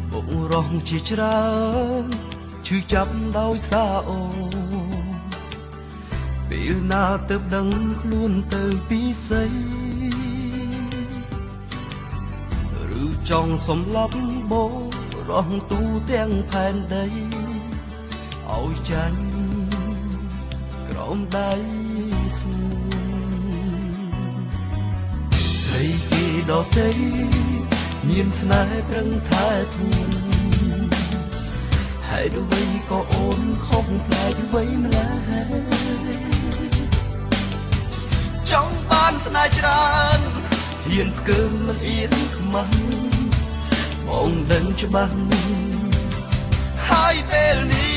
បុរសជាច្រើនឈឺចាប់ដោយសារអូពេលណាទៅដឹងខ្លួនទៅពីស្អីឬចង់សម្លាប់បុរសទូទាំងផែនដីឲ្យចាញ់ក្រោមដៃស្ងួនស្រីគេដទៃមានស្នេហ៍ប្រឹងថែទួនហេតុអ្វីក៏អូនខុសផ្លែអ្វីម្ល៉េះចង់បានស្នេហ៍ច្រើនហ៊ានផ្កើមមិនអៀនខ្មាស់បងដឹងច្បាស់ហើយពេលនេះ